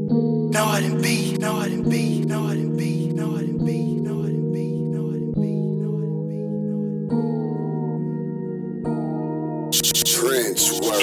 No, I didn't be, no, I didn't be, no, I didn't be, no, I didn't be, no, I didn't be, no, I didn't be, no, I didn't be. Trench work.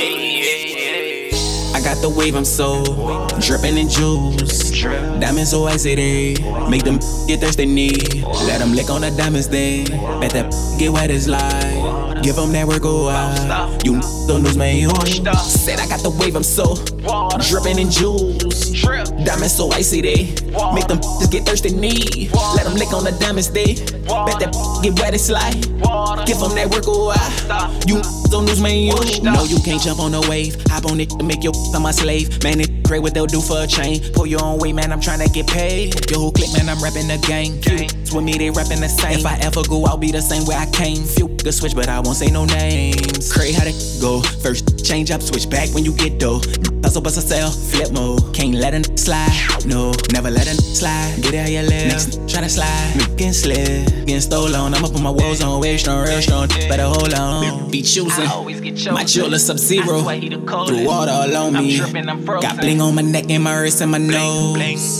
I got the wave, I'm so drippin' in juice. Diamonds so icy, they make them get thirsty, need. Let them lick on the diamonds, they bet that get wet as light. Give them that work, go out. You don't lose, man, you said I got the wave, I'm so drippin' in juice. Diamonds so icy, they make them just get thirsty, need. Let them lick on the diamonds, they bet that get wet as light. Give them that work, go out. You don't lose, man, you know you can't jump on the wave. Hop on it to make your my slave. Man, it's great what they'll do for a chain. Pull your own weight, man, I'm tryna get paid. Your whole clique, man, I'm rapping the gang. With me, they rapping the same. If I ever go, I'll be the same way I came. Few good switch, but I won't say no names. Cray how they go. First change up, switch back when you get dough. Hustle, bust a sell, flip mode. Can't let a slide, no, never let a slide. Get it how you live. Next, tryna slide, getting slid, getting stolen. I'ma put my woes on, way strong, real strong. Better hold on, be choosing. My chiller Sub-Zero, threw water all on me. Got bling on my neck and my wrist and my nose.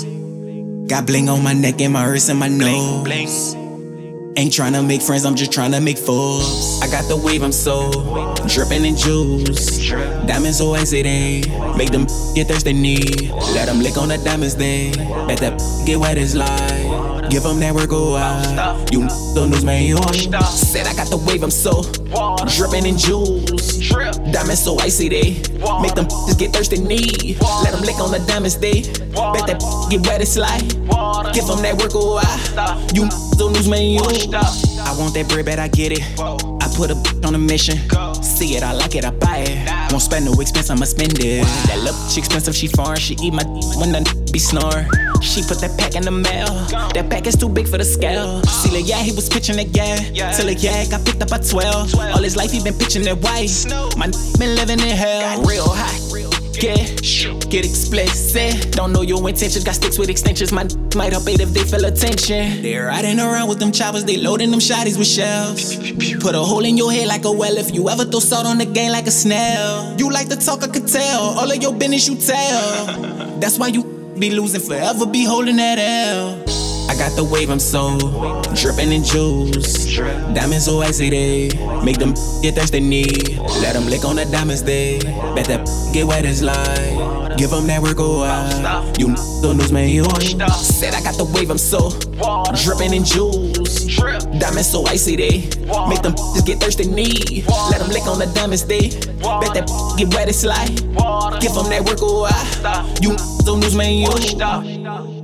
Got bling on my neck and my wrist and my nose. Ain't tryna make friends, I'm just tryna make foes. I got the wave, I'm so drippin' in juice. Diamonds so icy, they make them get thirsty, need. Let them lick on the diamonds, they bet that get wet as light. Give them that work, go out. You don't lose, man, you said I got the wave, I'm so drippin' in juice. Diamonds so icy, they make them just get thirsty, need. Let them lick on the diamonds, they bet that get wet as light. Give them that work, go out. You don't lose, man, you I want that bread, bet I get it. I put a on a mission. See it, I like it, I buy it. Won't spend no expense, I'ma spend it. That look, she expensive, she foreign. She eat my when the be snoring. She put that pack in the mail. That pack is too big for the scale. See, like, yeah, he was pitching that gas. Till the yak got picked up at 12. All his life he been pitching that white. My been living in hell. Real high. Get explicit. Don't know your intentions, got sticks with extensions. My might help it if they feel attention. They riding around with them choppers, they loading them shotties with shells. Put a hole in your head like a well if you ever throw salt on the game like a snail. You like to talk, I could tell. All of your business you tell. That's why you be losing forever, be holding that L. I got the wave, I'm so drippin' in juice. Diamonds so icy, they make them get thirsty, need. Let them lick on the diamonds, they bet that get wet as light. Give them that work, go out. You don't lose, man, you said I got the wave, I'm so drippin' in juice. Diamonds so icy, they make them just get thirsty, need. Let them lick on the diamonds, they bet that get wet as light. Give them that work, go out. You don't lose, man, you